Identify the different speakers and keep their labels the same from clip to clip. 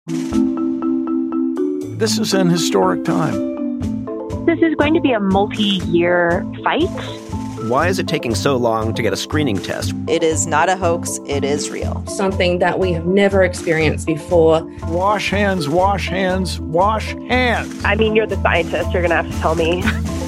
Speaker 1: This is an historic time.
Speaker 2: This is going to be a multi-year fight.
Speaker 3: Why is it taking so long to get a screening test?
Speaker 4: It is not a hoax. It is real.
Speaker 5: Something that we have never experienced before.
Speaker 1: Wash hands, wash hands, wash hands.
Speaker 2: I mean, you're the scientist. You're going to have to tell me.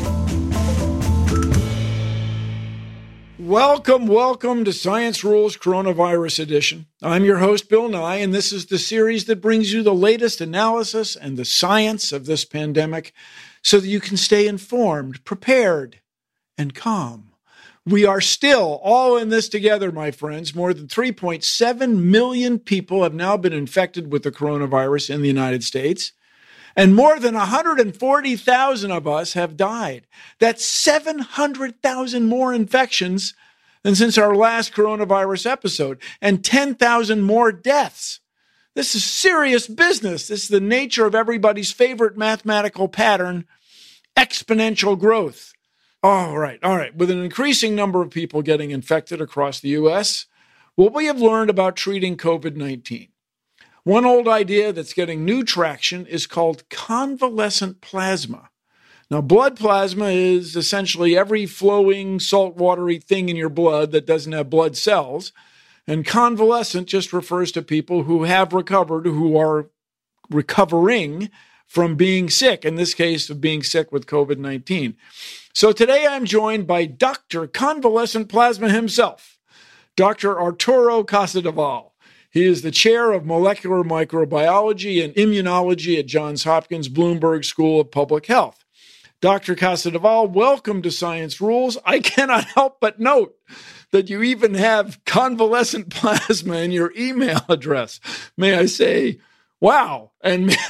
Speaker 1: Welcome to Science Rules Coronavirus Edition. I'm your host, Bill Nye, and this is the series that brings you the latest analysis and the science of this pandemic so that you can stay informed, prepared, and calm. We are still all in this together, my friends. More than 3.7 million people have now been infected with the coronavirus in the United States, and more than 140,000 of us have died. That's 700,000 more infections than since our last coronavirus episode, and 10,000 more deaths. This is serious business. This is the nature of everybody's favorite mathematical pattern, exponential growth. All right. With an increasing number of people getting infected across the U.S., what we have learned about treating COVID-19. One old idea that's getting new traction is called convalescent plasma. Now, blood plasma is essentially every flowing, salt-watery thing in your blood that doesn't have blood cells. And convalescent just refers to people who have recovered, who are recovering from being sick, in this case of being sick with COVID-19. So today I'm joined by Dr. Convalescent Plasma himself, Dr. Arturo Casadevall. He is the chair of molecular microbiology and immunology at Johns Hopkins Bloomberg School of Public Health. Dr. Casadevall, welcome to Science Rules. I cannot help but note that you even have convalescent plasma in your email address. May I say, wow. And may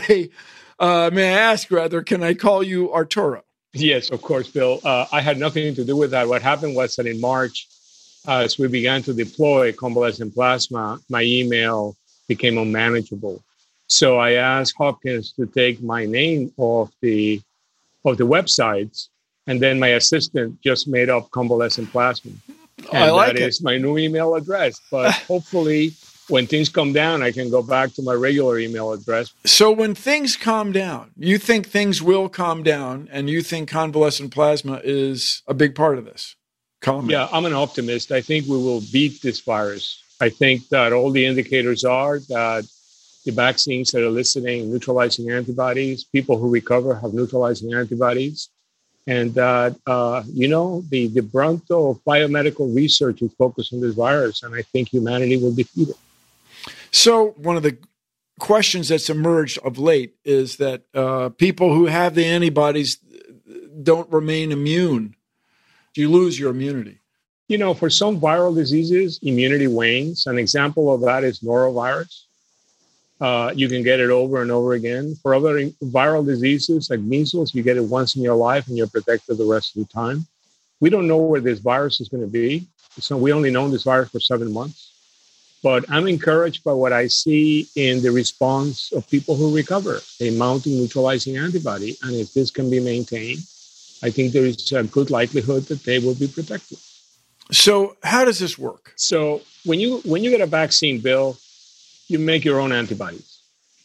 Speaker 1: I ask rather, can I call you Arturo?
Speaker 6: Yes, of course, Bill. I had nothing to do with that. What happened was that in March, as we began to deploy convalescent plasma, my email became unmanageable. So I asked Hopkins to take my name off the websites, and then my assistant just made up convalescent plasma. And that is my new email address. But hopefully, when things calm down, I can go back to my regular email address.
Speaker 1: So when things calm down, you think things will calm down, and you think convalescent plasma is a big part of this?
Speaker 6: Yeah, I'm an optimist. I think we will beat this virus. I think that all the indicators are that the vaccines are eliciting neutralizing antibodies. People who recover have neutralizing antibodies. And that, the brunt of biomedical research is focused on this virus. And I think humanity will defeat it.
Speaker 1: So one of the questions that's emerged of late is that people who have the antibodies don't remain immune. You lose your immunity.
Speaker 6: For some viral diseases, immunity wanes. An example of that is norovirus. You can get it over and over again. For other viral diseases like measles, you get it once in your life and you're protected the rest of the time. We don't know where this virus is going to be. So we only known this virus for 7 months. But I'm encouraged by what I see in the response of people who recover, a mounting neutralizing antibody. And if this can be maintained, I think there is a good likelihood that they will be protected.
Speaker 1: So how does this work?
Speaker 6: So when you get a vaccine, Bill, you make your own antibodies.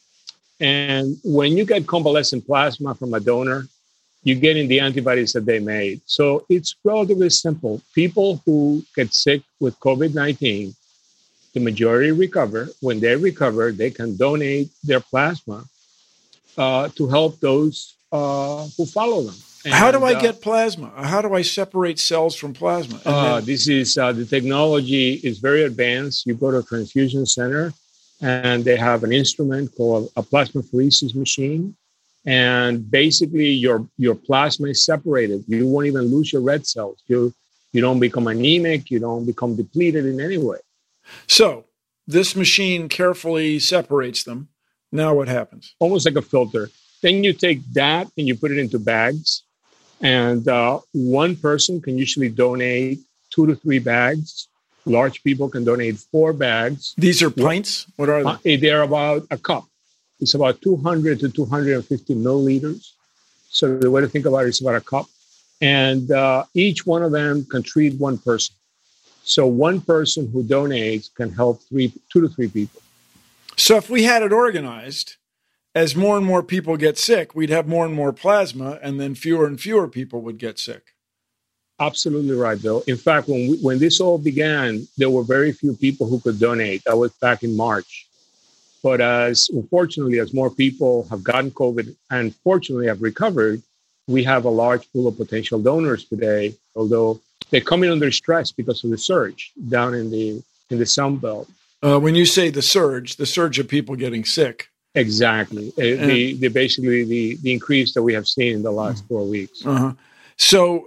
Speaker 6: And when you get convalescent plasma from a donor, you get in the antibodies that they made. So it's relatively simple. People who get sick with COVID-19, the majority recover. When they recover, they can donate their plasma to help those who follow them. And,
Speaker 1: how do I get plasma? How do I separate cells from plasma?
Speaker 6: This is the technology is very advanced. You go to a transfusion center, and they have an instrument called a plasmapheresis machine. And basically, your plasma is separated. You won't even lose your red cells. You don't become anemic. You don't become depleted in any way.
Speaker 1: So this machine carefully separates them. Now what happens?
Speaker 6: Almost like a filter. Then you take that and you put it into bags. And one person can usually donate 2 to 3 bags. Large people can donate 4 bags.
Speaker 1: These are pints? What are they?
Speaker 6: They're about a cup. It's about 200 to 250 milliliters. So the way to think about it is about a cup. And each one of them can treat one person. So one person who donates can help 2 to 3 people.
Speaker 1: So if we had it organized, as more and more people get sick, we'd have more and more plasma, and then fewer and fewer people would get sick.
Speaker 6: Absolutely right, Bill. In fact, when this all began, there were very few people who could donate. That was back in March. But unfortunately, as more people have gotten COVID and fortunately have recovered, we have a large pool of potential donors today, although they're coming under stress because of the surge down in the Sun Belt.
Speaker 1: When you say the surge of people getting sick.
Speaker 6: Exactly. Basically the increase that we have seen in the last 4 weeks.
Speaker 1: Uh-huh. So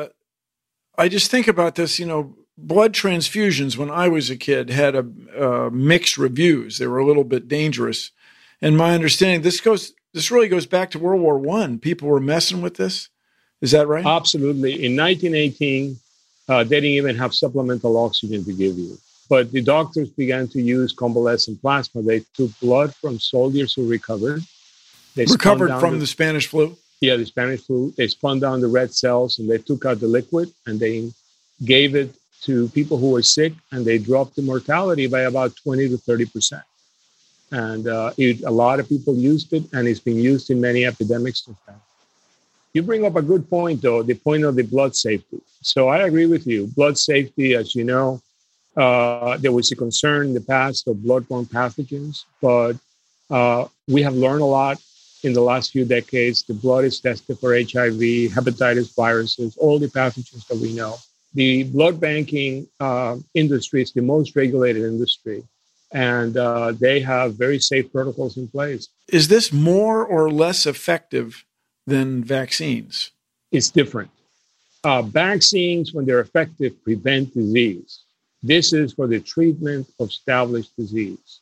Speaker 1: I just think about this, blood transfusions when I was a kid had a mixed reviews. They were a little bit dangerous. And my understanding, this really goes back to World War I. People were messing with this. Is that right?
Speaker 6: Absolutely. In 1918, they didn't even have supplemental oxygen to give you. But the doctors began to use convalescent plasma. They took blood from soldiers who recovered. They
Speaker 1: recovered from the Spanish flu?
Speaker 6: Yeah, the Spanish flu. They spun down the red cells and they took out the liquid and they gave it to people who were sick, and they dropped the mortality by about 20 to 30%. And a lot of people used it, and it's been used in many epidemics since then. You bring up a good point, though, the point of the blood safety. So I agree with you. Blood safety, as you know, there was a concern in the past of bloodborne pathogens, but we have learned a lot in the last few decades. The blood is tested for HIV, hepatitis viruses, all the pathogens that we know. The blood banking industry is the most regulated industry, and they have very safe protocols in place.
Speaker 1: Is this more or less effective than vaccines?
Speaker 6: It's different. Vaccines, when they're effective, prevent disease. This is for the treatment of established disease.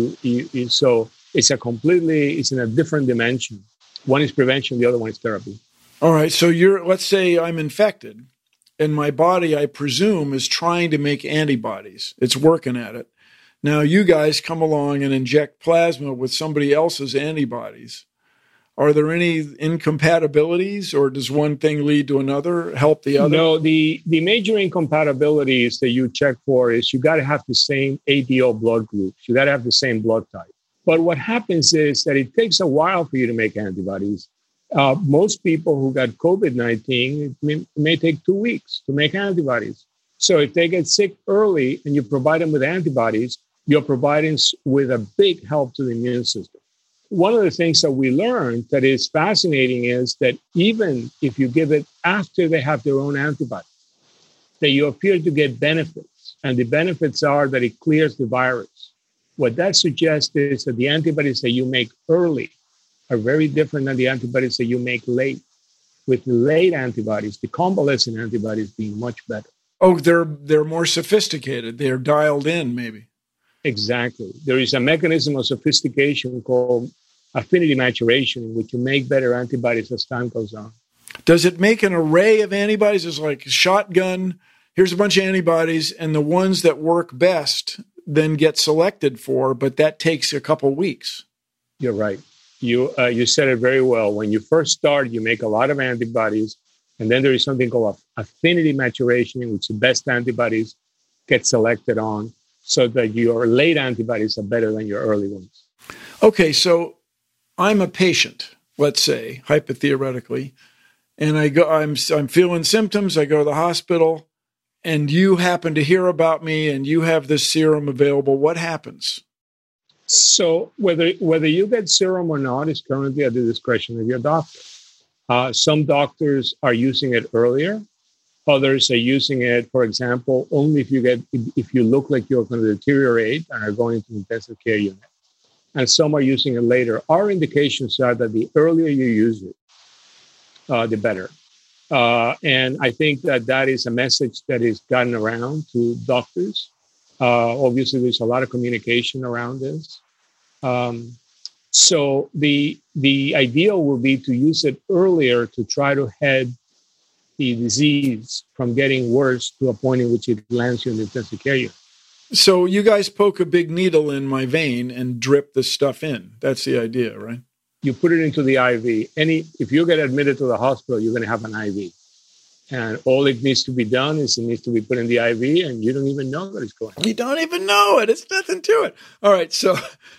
Speaker 6: So it's in a different dimension. One is prevention, the other one is therapy.
Speaker 1: All right. So let's say I'm infected. And my body, I presume, is trying to make antibodies. It's working at it. Now, you guys come along and inject plasma with somebody else's antibodies. Are there any incompatibilities, or does one thing lead to another, help the other?
Speaker 6: No, the major incompatibilities that you check for is you got to have the same ADO blood groups. You got to have the same blood type. But what happens is that it takes a while for you to make antibodies. Most people who got COVID-19, it may take 2 weeks to make antibodies. So if they get sick early and you provide them with antibodies, you're providing with a big help to the immune system. One of the things that we learned that is fascinating is that even if you give it after they have their own antibodies, that you appear to get benefits. And the benefits are that it clears the virus. What that suggests is that the antibodies that you make early are very different than the antibodies that you make late. With the late antibodies, the convalescent antibodies being much better.
Speaker 1: Oh, they're more sophisticated. They're dialed in, maybe.
Speaker 6: Exactly. There is a mechanism of sophistication called affinity maturation, in which you make better antibodies as time goes on.
Speaker 1: Does it make an array of antibodies? It's like a shotgun. Here's a bunch of antibodies, and the ones that work best then get selected for, but that takes a couple weeks.
Speaker 6: You're right. You said it very well. When you first start, you make a lot of antibodies, and then there is something called affinity maturation, in which the best antibodies get selected on, so that your late antibodies are better than your early ones.
Speaker 1: Okay, so I'm a patient, let's say, hypotheoretically, and I'm feeling symptoms. I go to the hospital, and you happen to hear about me, and you have this serum available. What happens?
Speaker 6: So whether you get serum or not is currently at the discretion of your doctor. Some doctors are using it earlier. Others are using it, for example, only if you look like you're going to deteriorate and are going into intensive care unit. And some are using it later. Our indications are that the earlier you use it, the better. And I think that is a message that is gotten around to doctors. Obviously, there's a lot of communication around this. So the ideal will be to use it earlier to try to head the disease from getting worse to a point in which it lands you in the intensive care unit.
Speaker 1: So you guys poke a big needle in my vein and drip this stuff in. That's the idea, right?
Speaker 6: You put it into the IV. If you get admitted to the hospital, you're going to have an IV. And all it needs to be done is it needs to be put in the IV, and you don't even know that it's going on.
Speaker 1: You don't even know it. It's nothing to it. All right. So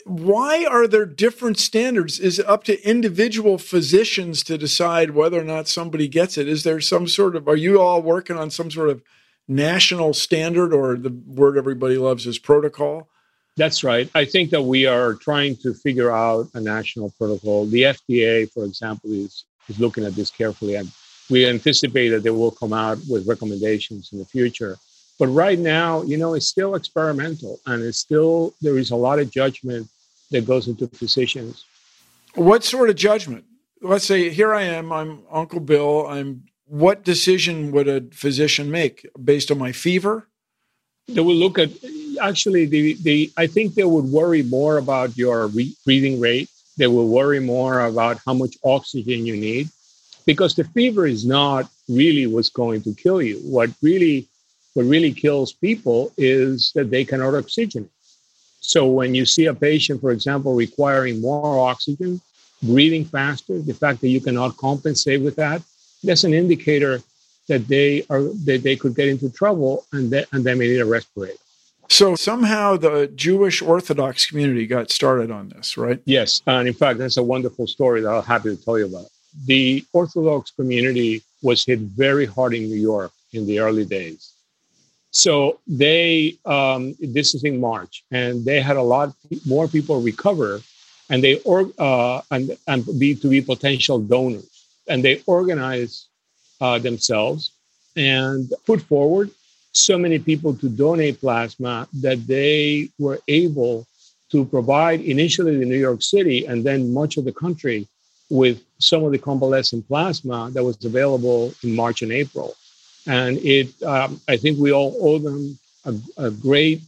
Speaker 1: why are there different standards? Is it up to individual physicians to decide whether or not somebody gets it? Is there some sort of, are you all working on some sort of national standard, or the word everybody loves is protocol?
Speaker 6: That's right. I think that we are trying to figure out a national protocol. The FDA, for example, is looking at this carefully, and we anticipate that they will come out with recommendations in the future. But right now, it's still experimental, and there is a lot of judgment that goes into physicians.
Speaker 1: What sort of judgment? Let's say here I am, I'm Uncle Bill. What decision would a physician make based on my fever?
Speaker 6: They will look at, actually, I think they would worry more about your breathing rate. They will worry more about how much oxygen you need, because the fever is not really what's going to kill you. What really kills people is that they cannot oxygenate. So when you see a patient, for example, requiring more oxygen, breathing faster, the fact that you cannot compensate with that's an indicator that they could get into trouble, and they may need a respirator.
Speaker 1: So somehow the Jewish Orthodox community got started on this, right?
Speaker 6: Yes. And in fact, that's a wonderful story that I'm happy to tell you about. The Orthodox community was hit very hard in New York in the early days. So this is in March, and they had a lot more people recover, and they be potential donors, and they organized themselves and put forward so many people to donate plasma that they were able to provide initially in New York City and then much of the country with some of the convalescent plasma that was available in March and April. And I think we all owe them a great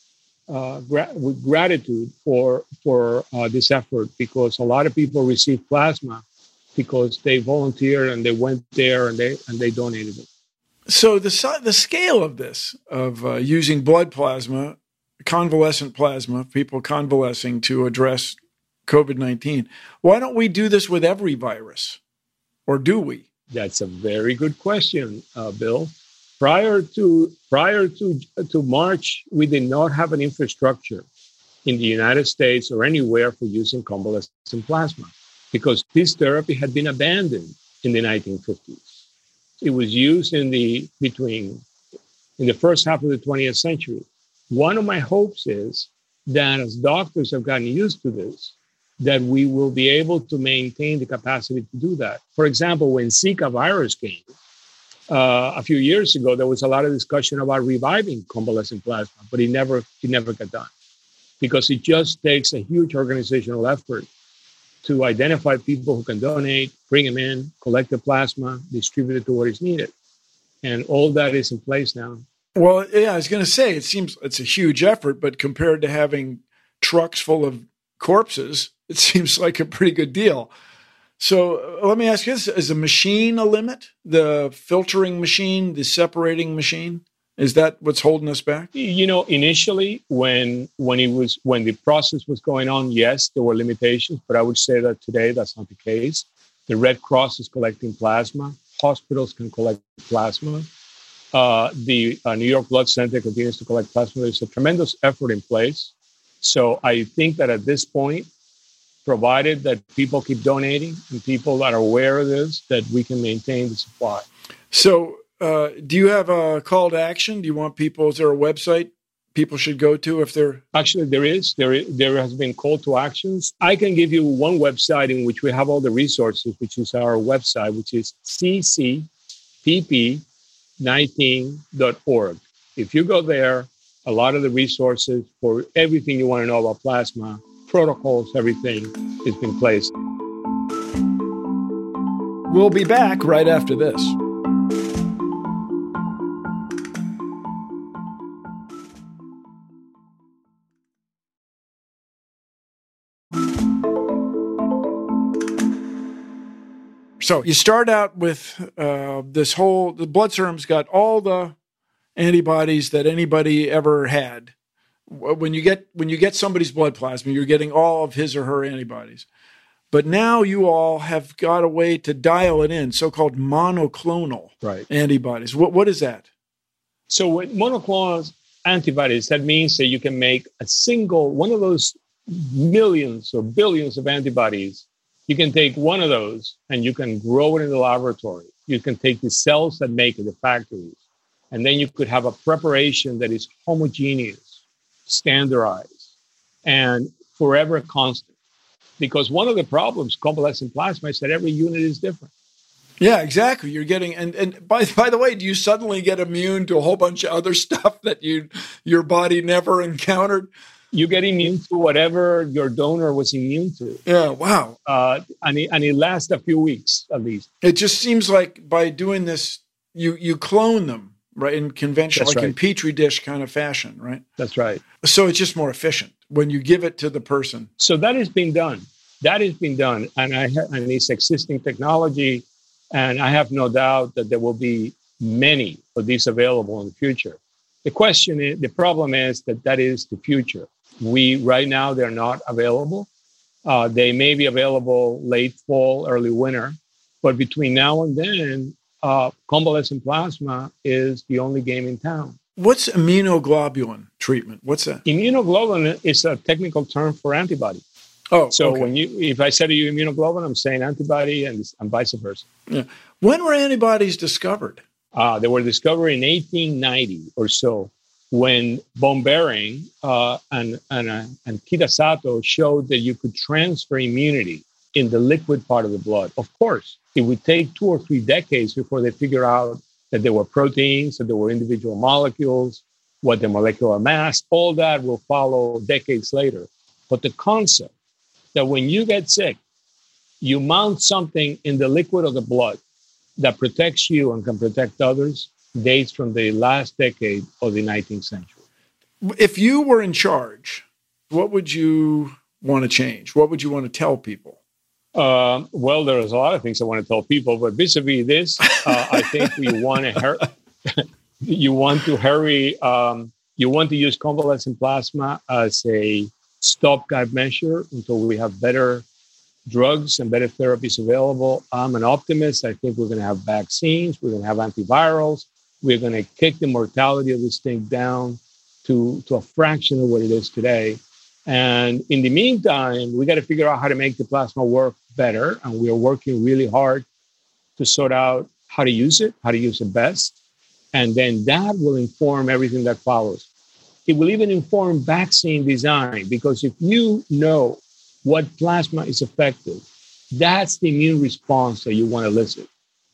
Speaker 6: gratitude for this effort, because a lot of people received plasma because they volunteered and they went there and they donated it.
Speaker 1: So the scale of this, of using blood plasma, convalescent plasma, people convalescing to address COVID-19, why don't we do this with every virus? Or do we?
Speaker 6: That's a very good question, Bill. Prior to March, we did not have an infrastructure in the United States or anywhere for using convalescent plasma, because this therapy had been abandoned in the 1950s. It was used in the first half of the 20th century. One of my hopes is that as doctors have gotten used to this, that we will be able to maintain the capacity to do that. For example, when Zika virus came a few years ago, there was a lot of discussion about reviving convalescent plasma, but it never got done, because it just takes a huge organizational effort to identify people who can donate, bring them in, collect the plasma, distribute it to what is needed. And all that is in place now. Well,
Speaker 1: yeah, I was going to say, it seems it's a huge effort, but compared to having trucks full of corpses, it seems like a pretty good deal. So let me ask you this, is a machine a limit? The filtering machine, the separating machine? Is that what's holding us back?
Speaker 6: Initially, when the process was going on, yes, there were limitations, but I would say that today that's not the case. The Red Cross is collecting plasma. Hospitals can collect plasma. The New York Blood Center continues to collect plasma. There's a tremendous effort in place. So I think that at this point, provided that people keep donating and people that are aware of this, that we can maintain the supply.
Speaker 1: So do you have a call to action? Do you want people, is there a website people should go to if they're...
Speaker 6: Actually, there is. There has been call to actions. I can give you one website in which we have all the resources, which is our website, which is ccpp19.org. If you go there, a lot of the resources for everything you want to know about plasma, protocols, everything is in place.
Speaker 1: We'll be back right after this. So you start out with the blood serum's got all the antibodies that anybody ever had. When you get somebody's blood plasma, you're getting all of his or her antibodies. But now you all have got a way to dial it in, so-called monoclonal antibodies. What is that?
Speaker 6: So with monoclonal antibodies, that means that you can make a single, one of those millions or billions of antibodies. You can take one of those and you can grow it in the laboratory. You can take the cells that make it, the factories, and then you could have a preparation that is homogeneous, standardized, and forever constant. Because one of the problems convalescent plasma is that every unit is different.
Speaker 1: Yeah, exactly. You're getting, and by the way, do you suddenly get immune to a whole bunch of other stuff that your body never encountered?
Speaker 6: You get immune to whatever your donor was immune to.
Speaker 1: Yeah, wow.
Speaker 6: And it lasts a few weeks at least.
Speaker 1: It just seems like by doing this, you clone them, right, in conventional,
Speaker 6: That's
Speaker 1: like
Speaker 6: right.
Speaker 1: in Petri dish kind of fashion, right?
Speaker 6: That's right.
Speaker 1: So it's just more efficient when you give it to the person.
Speaker 6: So that has been done. And it's existing technology. And I have no doubt that there will be many of these available in the future. The problem is that is the future. Right now, they're not available. They may be available late fall, early winter. But between now and then, convalescent plasma is the only game in town.
Speaker 1: What's immunoglobulin treatment? What's that?
Speaker 6: Immunoglobulin is a technical term for antibody.
Speaker 1: Oh,
Speaker 6: so
Speaker 1: okay.
Speaker 6: if I say to you immunoglobulin, I'm saying antibody and vice versa.
Speaker 1: Yeah. When were antibodies discovered?
Speaker 6: They were discovered in 1890 or so, when von Behring and Kitasato showed that you could transfer immunity in the liquid part of the blood. Of course, it would take 2 or 3 decades before they figure out that there were proteins, that there were individual molecules, what the molecular mass, all that will follow decades later. But the concept that when you get sick, you mount something in the liquid of the blood that protects you and can protect others dates from the last decade of the 19th century.
Speaker 1: If you were in charge, what would you want to change? What would you want to tell people?
Speaker 6: Well, there's a lot of things I want to tell people, but vis-a-vis this, I think you want to hurry. You want to use convalescent plasma as a stopgap measure until we have better drugs and better therapies available. I'm an optimist. I think we're going to have vaccines. We're going to have antivirals. We're going to kick the mortality of this thing down to a fraction of what it is today. And in the meantime, we got to figure out how to make the plasma work better. And we are working really hard to sort out how to use it best. And then that will inform everything that follows. It will even inform vaccine design, because if you know what plasma is effective, that's the immune response that you want to elicit.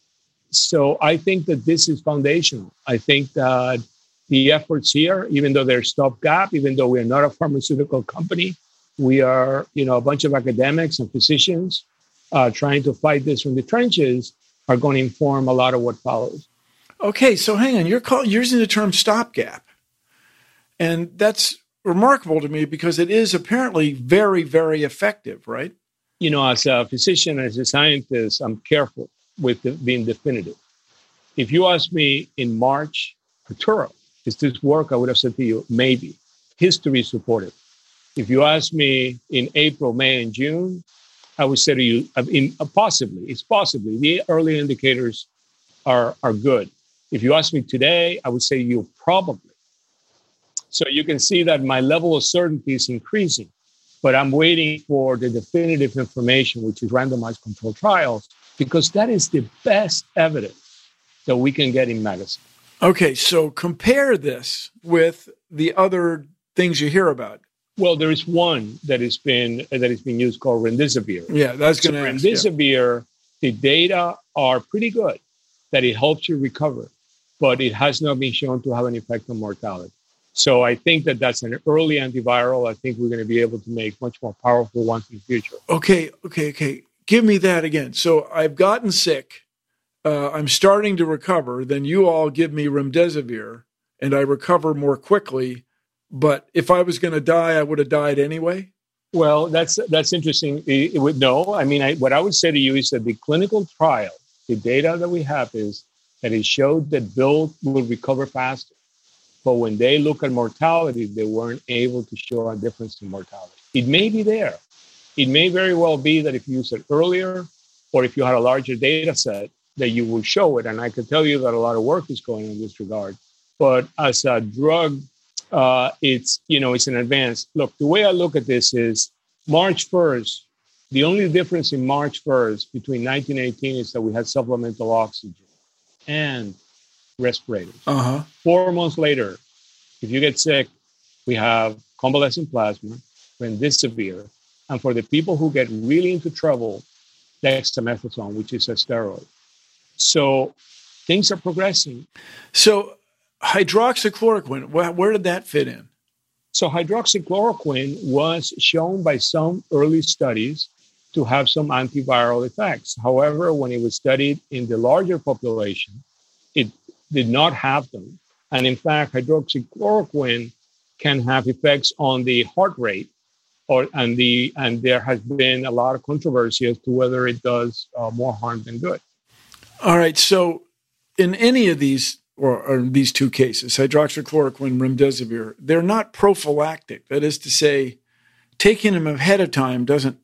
Speaker 6: So I think that this is foundational. I think that the efforts here, even though they're stopgap, even though we are not a pharmaceutical company, we are, a bunch of academics and physicians trying to fight this from the trenches, are going to inform a lot of what follows.
Speaker 1: Okay, so hang on. You're using the term stopgap. And that's remarkable to me because it is apparently very, very effective, right?
Speaker 6: As a physician, as a scientist, I'm careful with being definitive. If you asked me in March, Arturo, is this work? I would have said to you, maybe. History is supportive. If you asked me in April, May, and June, I would say to you, possibly. It's possibly. The early indicators are good. If you ask me today, I would say to you, probably. So you can see that my level of certainty is increasing, but I'm waiting for the definitive information, which is randomized controlled trials, because that is the best evidence that we can get in medicine.
Speaker 1: Okay, so compare this with the other things you hear about.
Speaker 6: Well, there is one that has been used called remdesivir.
Speaker 1: Yeah, that's going to ask.
Speaker 6: Remdesivir, the data are pretty good, that it helps you recover, but it has not been shown to have an effect on mortality. So I think that that's an early antiviral. I think we're going to be able to make much more powerful ones in the future.
Speaker 1: Okay. Give me that again. So I've gotten sick. I'm starting to recover. Then you all give me remdesivir, and I recover more quickly. But if I was going to die, I would have died anyway?
Speaker 6: Well, that's interesting. What I would say to you is that the clinical trial, the data that we have is that it showed that Bill will recover faster. But when they look at mortality, they weren't able to show a difference in mortality. It may be there. It may very well be that if you use it earlier, or if you had a larger data set, that you will show it. And I can tell you that a lot of work is going on in this regard. But as a drug it's an advance. Look, the way I look at this is March 1st. The only difference in March 1st between 1918 is that we had supplemental oxygen and respirators. 4 months later, if you get sick, we have convalescent plasma, remdesivir, and for the people who get really into trouble, dexamethasone, which is a steroid. So things are progressing.
Speaker 1: So hydroxychloroquine, where did that fit in?
Speaker 6: So hydroxychloroquine was shown by some early studies to have some antiviral effects. However, when it was studied in the larger population, it did not have them. And in fact, hydroxychloroquine can have effects on the heart rate, and there has been a lot of controversy as to whether it does more harm than good.
Speaker 1: All right. So in any of these, or these two cases, hydroxychloroquine, remdesivir, they're not prophylactic. That is to say, taking them ahead of time doesn't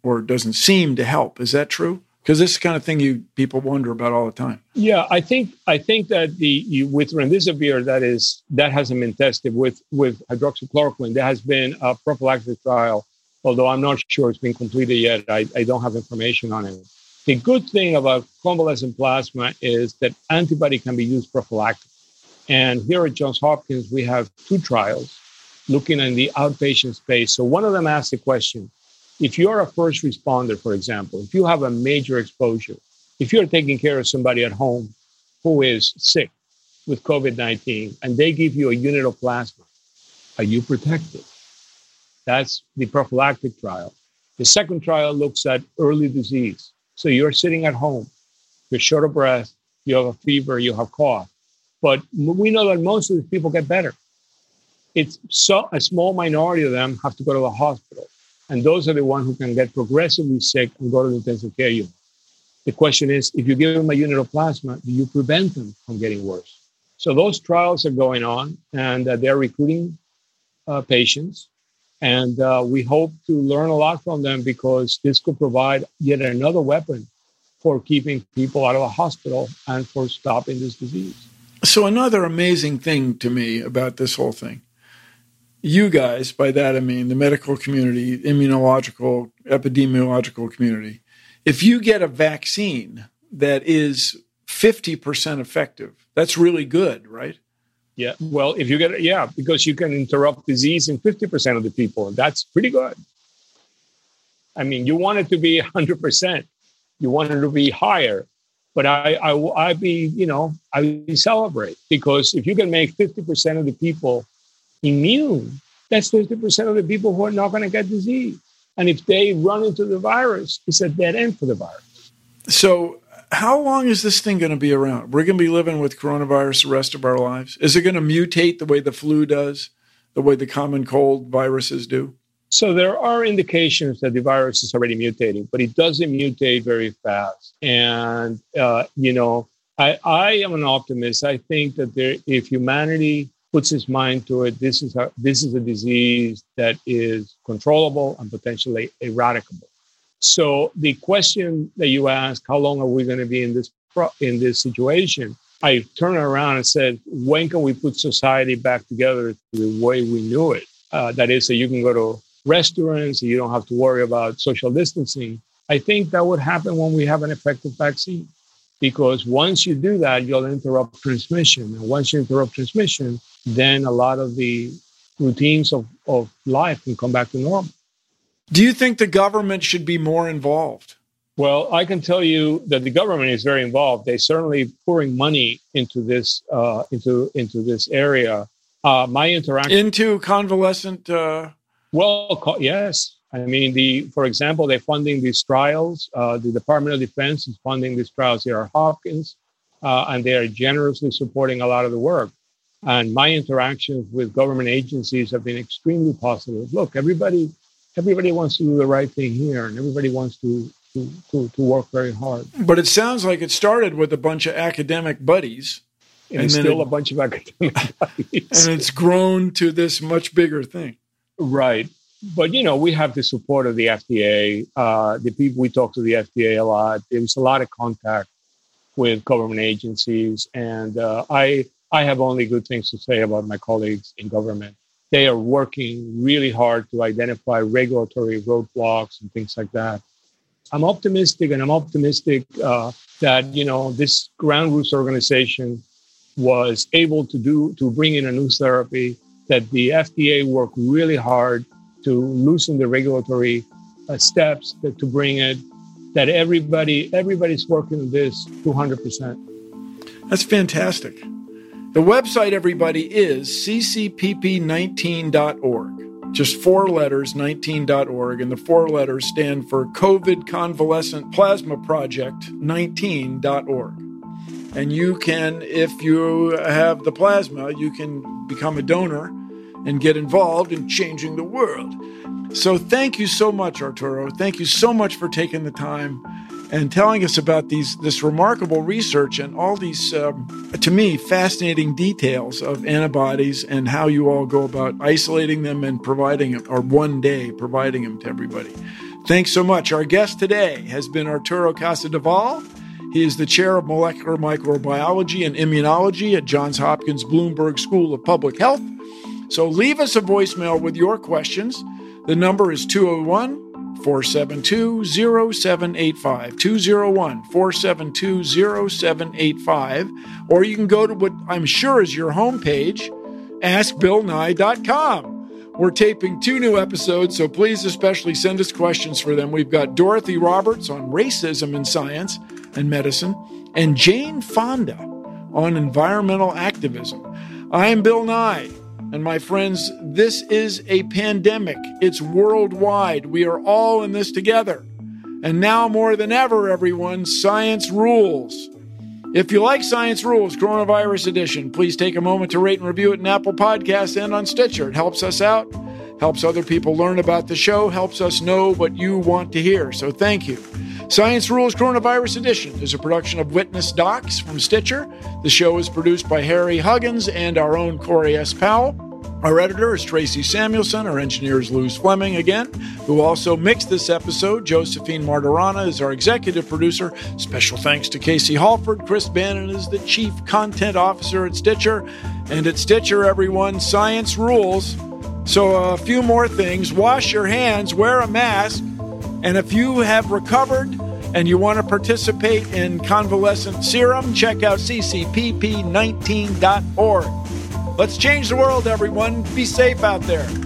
Speaker 1: seem to help. Is that true? Because this is the kind of thing people wonder about all the time.
Speaker 6: Yeah, I think that with remdesivir, that hasn't been tested. With hydroxychloroquine, there has been a prophylactic trial, although I'm not sure it's been completed yet. I don't have information on it. The good thing about convalescent plasma is that antibody can be used prophylactic. And here at Johns Hopkins, we have 2 trials looking in the outpatient space. So one of them asks the question, if you're a first responder, for example, if you have a major exposure, if you're taking care of somebody at home who is sick with COVID-19 and they give you a unit of plasma, are you protected? That's the prophylactic trial. The second trial looks at early disease. So you're sitting at home, you're short of breath, you have a fever, you have cough. But we know that most of these people get better. It's a small minority of them have to go to the hospital. And those are the ones who can get progressively sick and go to the intensive care unit. The question is, if you give them a unit of plasma, do you prevent them from getting worse? So those trials are going on, and they're recruiting patients. And we hope to learn a lot from them because this could provide yet another weapon for keeping people out of the hospital and for stopping this disease.
Speaker 1: So another amazing thing to me about this whole thing, you guys, by that I mean the medical community, immunological, epidemiological community, if you get a vaccine that is 50% effective, that's really good, right?
Speaker 6: Yeah, well, if you get it, yeah, because you can interrupt disease in 50% of the people. That's pretty good. I mean, you want it to be 100%. You want it to be higher. But I'd celebrate, because if you can make 50% of the people immune, that's 50% of the people who are not going to get disease. And if they run into the virus, it's a dead end for the virus.
Speaker 1: So how long is this thing going to be around? We're going to be living with coronavirus the rest of our lives. Is it going to mutate the way the flu does, the way the common cold viruses do?
Speaker 6: So there are indications that the virus is already mutating, but it doesn't mutate very fast. And, I am an optimist. I think that if humanity puts its mind to it, this is a disease that is controllable and potentially eradicable. So the question that you asked, how long are we going to be in this situation? I turned around and said, when can we put society back together to the way we knew it? That is, so you can go to restaurants, and you don't have to worry about social distancing. I think that would happen when we have an effective vaccine, because once you do that, you'll interrupt transmission. And once you interrupt transmission, then a lot of the routines of life can come back to normal.
Speaker 1: Do you think the government should be more involved?
Speaker 6: Well, I can tell you that the government is very involved. They're certainly pouring money into this into this area. My interaction
Speaker 1: into convalescent.
Speaker 6: Yes. I mean, for example, they're funding these trials. The Department of Defense is funding these trials here at Hopkins, and they are generously supporting a lot of the work. And my interactions with government agencies have been extremely positive. Look, everybody wants to do the right thing here, and everybody wants to work very hard.
Speaker 1: But it sounds like it started with a bunch of academic buddies.
Speaker 6: And it's still a bunch of academic buddies.
Speaker 1: And it's grown to this much bigger thing.
Speaker 6: Right. But, we have the support of the FDA. The people, we talk to the FDA a lot. There was a lot of contact with government agencies. And I I have only good things to say about my colleagues in government. They are working really hard to identify regulatory roadblocks and things like that. I'm optimistic that, this Ground Roots organization was able to bring in a new therapy, that the FDA worked really hard to loosen the regulatory steps to bring it, that everybody's working on this 200%.
Speaker 1: That's fantastic. The website, everybody, is ccpp19.org. Just 4 letters, 19.org, and the 4 letters stand for COVID Convalescent Plasma Project 19.org. And you can, if you have the plasma, you can become a donor and get involved in changing the world. So thank you so much, Arturo. Thank you so much for taking the time and telling us about this remarkable research and all these, to me, fascinating details of antibodies and how you all go about isolating them and providing them, or one day providing them to everybody. Thanks so much. Our guest today has been Arturo Casadevall. He is the chair of molecular microbiology and immunology at Johns Hopkins Bloomberg School of Public Health. So leave us a voicemail with your questions. The number is 201-472-0785, 201-472-0785, or you can go to what I'm sure is your homepage, askbillnye.com. We're taping 2 new episodes, so please especially send us questions for them. We've got Dorothy Roberts on racism in science and medicine, and Jane Fonda on environmental activism. I am Bill Nye. And my friends, this is a pandemic. It's worldwide. We are all in this together. And now more than ever, everyone, science rules. If you like Science Rules, Coronavirus Edition, please take a moment to rate and review it in Apple Podcasts and on Stitcher. It helps us out, helps other people learn about the show, helps us know what you want to hear. So thank you. Science Rules Coronavirus Edition is a production of Witness Docs from Stitcher. The show is produced by Harry Huggins and our own Corey S. Powell. Our editor is Tracy Samuelson. Our engineer is Luz Fleming again, who also mixed this episode. Josephine Martirana is our executive producer. Special thanks to Casey Halford. Chris Bannon is the chief content officer at Stitcher. And at Stitcher, everyone, science rules. So a few more things. Wash your hands, wear a mask. And if you have recovered and you want to participate in convalescent serum, check out ccpp19.org. Let's change the world, everyone. Be safe out there.